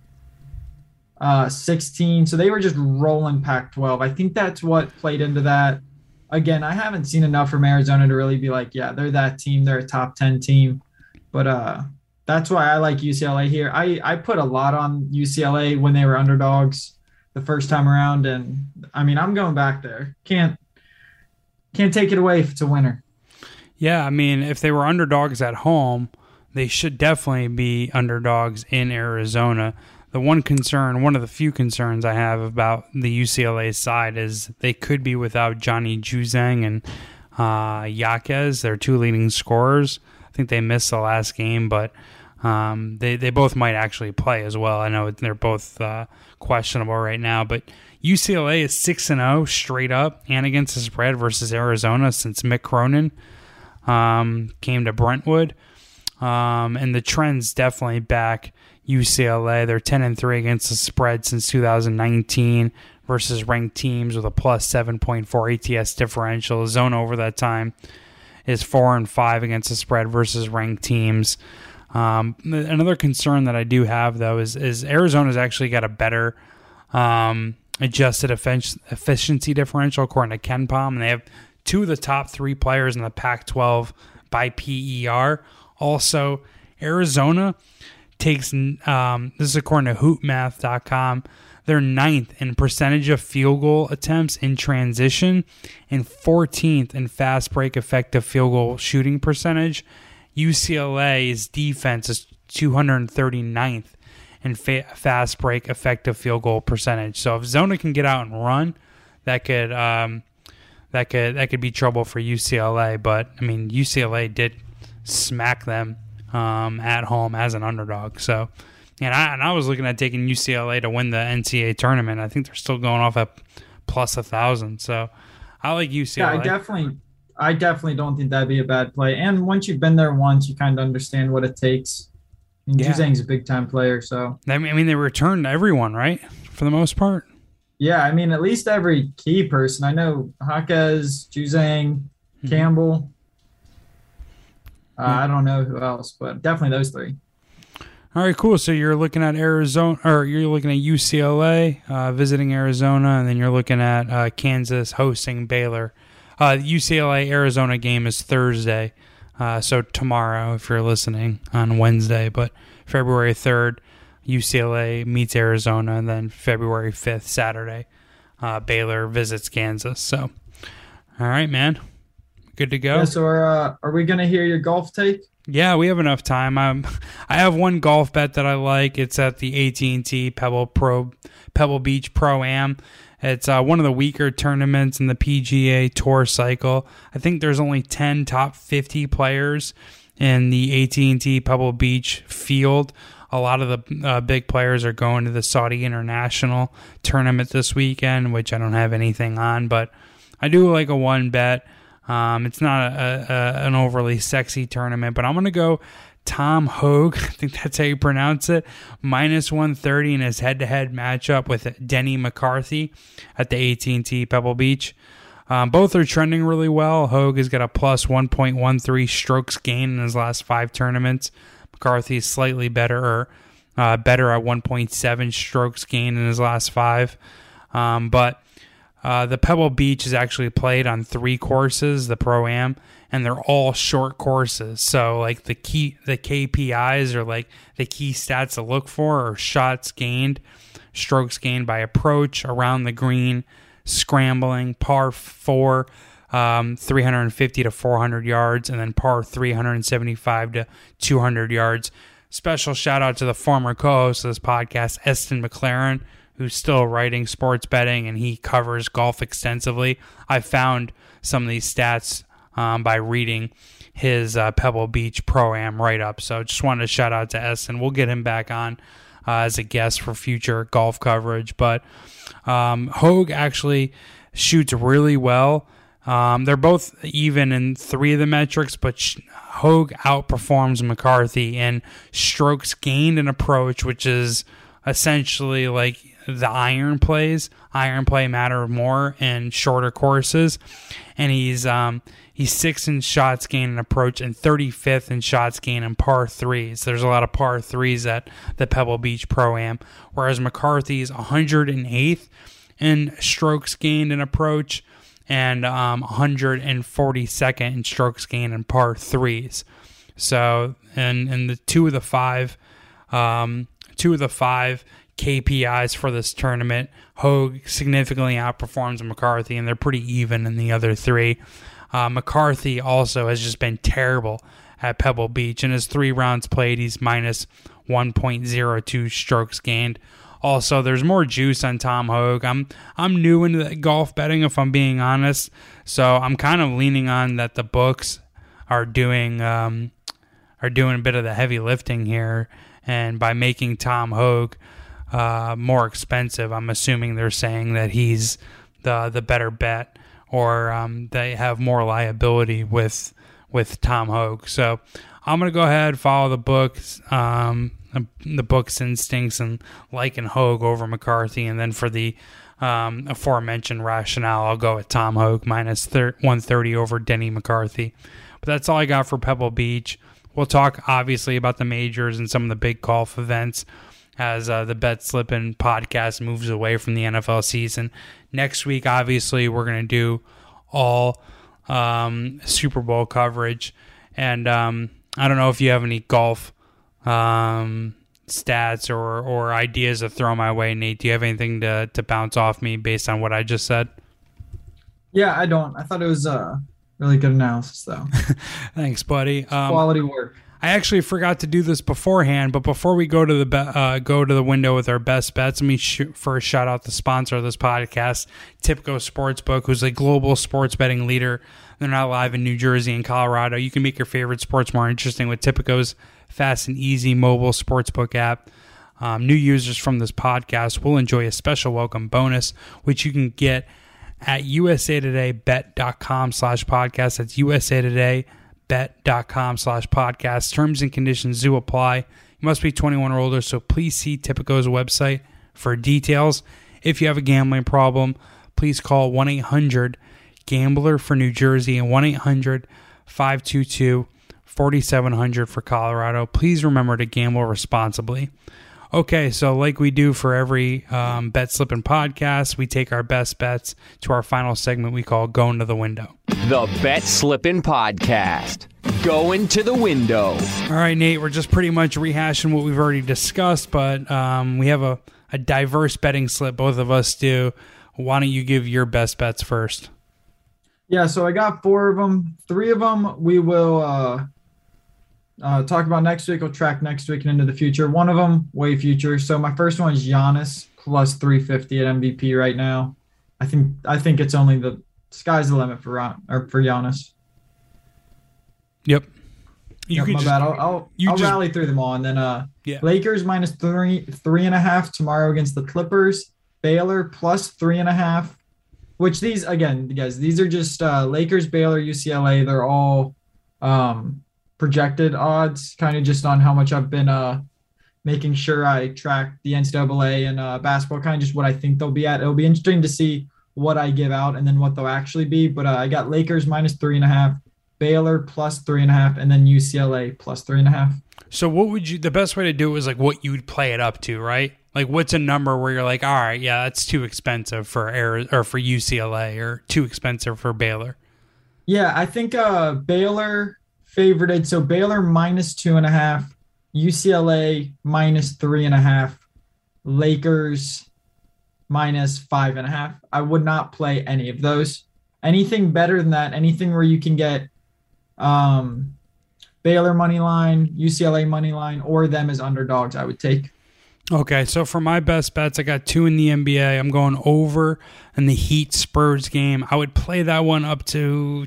16. So they were just rolling Pac-12. I think that's what played into that. Again, I haven't seen enough from Arizona to really be like, yeah, they're that team. They're a top 10 team. But that's why I like UCLA here. I put a lot on UCLA when they were underdogs the first time around, and I mean, I'm going back there. Can't take it away if it's a winner. Yeah, I mean, if they were underdogs at home, they should definitely be underdogs in Arizona. The one of the few concerns I have about the UCLA side is they could be without Johnny Juzang and Jaquez, their 2 leading scorers. I think they missed the last game, but they both might actually play as well. I know they're both questionable right now, but UCLA is 6-0 straight up and against the spread versus Arizona since Mick Cronin came to Brentwood. And the trend's definitely back UCLA. They're 10-3 against the spread since 2019 versus ranked teams with a plus 7.4 ATS differential. Zona over that time is 4-5 against the spread versus ranked teams. Another concern that I do have, though, is Arizona's actually got a better adjusted efficiency differential according to KenPom, and they have 2 of the top 3 players in the Pac-12 by PER. Also, Arizona takes, this is according to hoopmath.com, they're 9th in percentage of field goal attempts in transition and 14th in fast break effective field goal shooting percentage. UCLA's defense is 239th in fast break effective field goal percentage. So if Zona can get out and run, that could be trouble for UCLA. But I mean, UCLA did smack them at home as an underdog. So, and I was looking at taking UCLA to win the NCAA tournament. I think they're still going off at plus 1,000. So I like UCLA. Yeah, I definitely don't think that'd be a bad play. And once you've been there once, you kind of understand what it takes. I mean, Juzang's a big time player, so I mean, they returned everyone, right, for the most part. Yeah, I mean, at least every key person. I know Jaquez, Juzang, Campbell. I don't know who else, but definitely those three. All right, cool. So you're looking at Arizona, or you're looking at UCLA visiting Arizona, and then you're looking at Kansas hosting Baylor. UCLA-Arizona game is Thursday, so tomorrow if you're listening on Wednesday, but February 3rd, UCLA meets Arizona, and then February 5th, Saturday, Baylor visits Kansas. So, all right, man. Good to go. Yeah, so are we going to hear your golf take? Yeah, we have enough time. I have one golf bet that I like. It's at the AT&T Pebble Beach Pro-Am. It's one of the weaker tournaments in the PGA Tour cycle. I think there's only 10 top 50 players in the AT&T Pebble Beach field. A lot of the big players are going to the Saudi International tournament this weekend, which I don't have anything on, but I do like a one bet. It's not an overly sexy tournament, but I'm going to go Tom Hoge, I think that's how you pronounce it, minus 130 in his head-to-head matchup with Denny McCarthy at the AT&T Pebble Beach. Both are trending really well. Hoge has got a plus 1.13 strokes gain in his last 5 tournaments. McCarthy is slightly better, or better at 1.7 strokes gain in his last 5. But the Pebble Beach is actually played on 3 courses, the Pro-Am, and they're all short courses. So like the KPIs, or like the key stats to look for, are shots gained, strokes gained by approach, around the green, scrambling, par 4, 350 to 400 yards, and then par 375 to 200 yards. Special shout out to the former co-host of this podcast, Eston McLaren, who's still writing sports betting, and he covers golf extensively. I found some of these stats by reading his Pebble Beach Pro-Am write-up. So just wanted to shout out to Eston. We'll get him back on as a guest for future golf coverage. But Hoge actually shoots really well. They're both even in 3 of the metrics, but Hoge outperforms McCarthy in strokes gained and approach, which is essentially like the iron plays. Iron play matter more in shorter courses, and he's 6th in shots gained and approach, and 35th in shots gained and par 3s. There's a lot of par 3s at the Pebble Beach Pro-Am, whereas McCarthy's 108th in strokes gained and approach, and 142nd in strokes gained and par 3s. So, and the two of the five KPIs for this tournament, Hoge significantly outperforms McCarthy, and they're pretty even in the other 3. McCarthy also has just been terrible at Pebble Beach. In his 3 rounds played, he's minus 1.02 strokes gained. Also, there's more juice on Tom Hoge. I'm new into the golf betting, if I'm being honest, so I'm kind of leaning on that the books are doing a bit of the heavy lifting here, and by making Tom Hoge more expensive, I'm assuming they're saying that he's the better bet, or they have more liability with Tom Hoge. So I'm gonna go ahead, follow the books. The book's instincts, and liking Hoge over McCarthy, and then for the aforementioned rationale, I'll go with Tom Hoge minus 130 over Denny McCarthy. But that's all I got for Pebble Beach. We'll talk obviously about the majors and some of the big golf events as the Bet Slippin' podcast moves away from the NFL season. Next week, obviously, we're going to do all Super Bowl coverage, and I don't know if you have any golf stats or ideas to throw my way, Nate. Do you have anything to bounce off me based on what I just said? Yeah, I don't. I thought it was really good analysis, though. Thanks, buddy. Quality work. I actually forgot to do this beforehand, but before we go to the window with our best bets, let me first shout out the sponsor of this podcast, Tipico Sportsbook, who's a global sports betting leader. They're now live in New Jersey and Colorado. You can make your favorite sports more interesting with Tipico's fast and easy mobile sportsbook app. New users from this podcast will enjoy a special welcome bonus, which you can get at usatodaybet.com/podcast. That's usatodaybet.com/podcast. Terms and conditions do apply. You must be 21 or older, so please see Tipico's website for details. If you have a gambling problem, please call 1-800-GAMBLER for New Jersey and 1-800-522-4700 for Colorado. Please remember to gamble responsibly. Okay, so like we do for every Bet Slippin' podcast, we take our best bets to our final segment we call Going to the Window. The Bet Slippin' Podcast. Going to the window. All right, Nate, we're just pretty much rehashing what we've already discussed, but we have a diverse betting slip. Both of us do. Why don't you give your best bets first? Yeah, so I got 4 of them. 3 of them we will talk about next week. We'll track next week and into the future. One of them, way future. So my first one is Giannis plus 350 at MVP right now. I think it's only the sky's the limit for Giannis. Yep. My bad. I'll rally through them all, and then Lakers minus 3.5 tomorrow against the Clippers. Baylor plus 3.5. Which these again, guys, these are just Lakers, Baylor, UCLA. They're all projected odds, kind of just on how much I've been making sure I track the NCAA and basketball, kind of just what I think they'll be at. It'll be interesting to see what I give out and then what they'll actually be. But I got Lakers minus 3.5. Baylor plus 3.5, and then UCLA plus 3.5. So what would you, the best way to do it is like what you would play it up to, right? Like what's a number where you're like, all right, yeah, that's too expensive for UCLA or too expensive for Baylor? Yeah, I think Baylor favorited. So Baylor minus 2.5, UCLA minus 3.5, Lakers minus 5.5. I would not play any of those. Anything better than that, anything where you can get Baylor money line, UCLA money line, or them as underdogs, I would take. Okay, so for my best bets, I got 2 in the NBA. I'm going over in the Heat Spurs game. I would play that one up to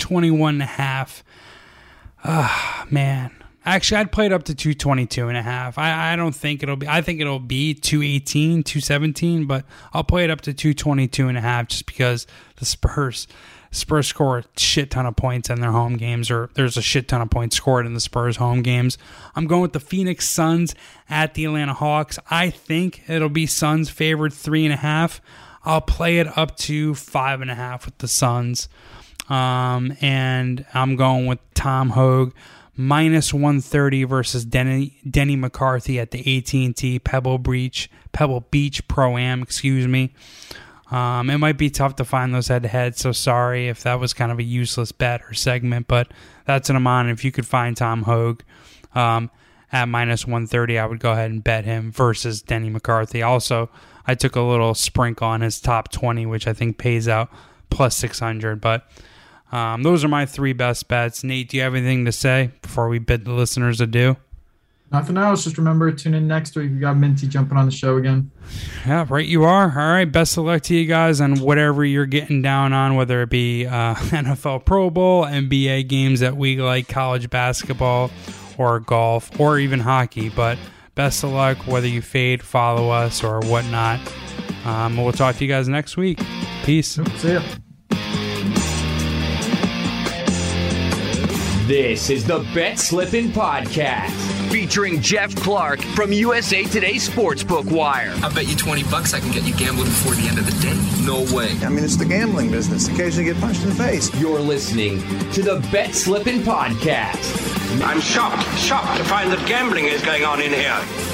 221.5. Man. Actually, I'd play it up to 222.5. I don't think it'll be. I think it'll be 218, 217, but I'll play it up to 222.5 just because the Spurs score a shit ton of points in their home games, or there's a shit ton of points scored in the Spurs home games. I'm going with the Phoenix Suns at the Atlanta Hawks. I think it'll be Suns favored 3.5. I'll play it up to 5.5 with the Suns. And I'm going with Tom Hogue minus 130 versus Denny McCarthy at the AT&T Pebble Beach Pro-Am, It might be tough to find those head-to-head, so sorry if that was kind of a useless bet or segment, but that's what I'm on. If you could find Tom Hogue at minus 130, I would go ahead and bet him versus Denny McCarthy. Also, I took a little sprinkle on his top 20, which I think pays out plus 600, but those are my 3 best bets. Nate, do you have anything to say before we bid the listeners adieu? Nothing else. Just remember, tune in next week. We got Minty jumping on the show again. Yeah, right you are. All right, best of luck to you guys on whatever you're getting down on, whether it be NFL Pro Bowl, NBA games that we like, college basketball, or golf, or even hockey. But best of luck, whether you fade, follow us, or whatnot. We'll talk to you guys next week. Peace. See ya. This is the Bet Slippin' Podcast, featuring Jeff Clark from USA Today Sportsbook Wire. I bet you $20 I can get you gambling before the end of the day. No way. I mean, it's the gambling business. Occasionally get punched in the face. You're listening to the Bet Slippin' Podcast. I'm shocked to find that gambling is going on in here.